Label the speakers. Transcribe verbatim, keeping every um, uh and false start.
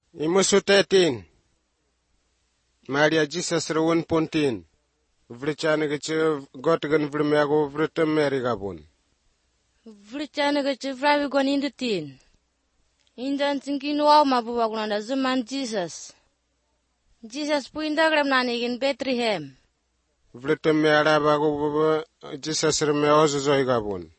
Speaker 1: Imusutetin. Maria Jesus rewun puntin. Vlichane geche gotgen vlmeago vrutem merigabun.
Speaker 2: Vlichane geche vrawi gon indutin. Indan tingkin wow mabuwagunanda zuman Jesus. Jesus pu indagram nanigin Bethlehem.
Speaker 1: Vlutem meara bago Jesus remeozo zoigabun.